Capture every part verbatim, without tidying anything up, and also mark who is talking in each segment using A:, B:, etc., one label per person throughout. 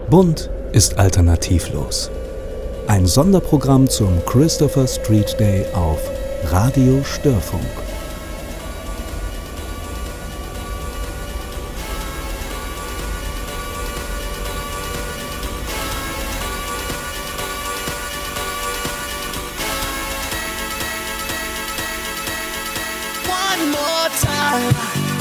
A: Bunt ist alternativlos. Ein Sonderprogramm zum Christopher Street Day auf Radio Störfunk.
B: One more time.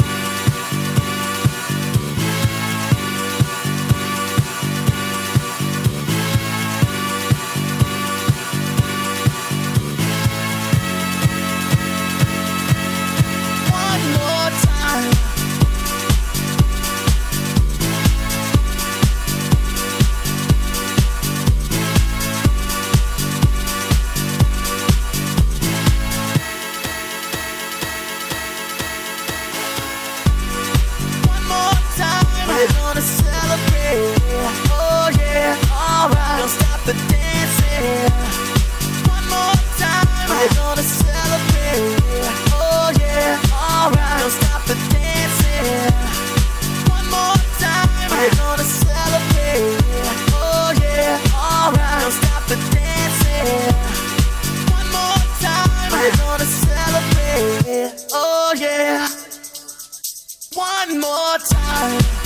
B: We're gonna celebrate, oh yeah, alright. Don't stop the dancing. One more time. We're gonna celebrate, oh yeah, alright. Don't stop the dancing. One more time. We're gonna celebrate, oh yeah, alright. Don't stop the dancing. One more time. We're gonna celebrate, oh yeah. One more time.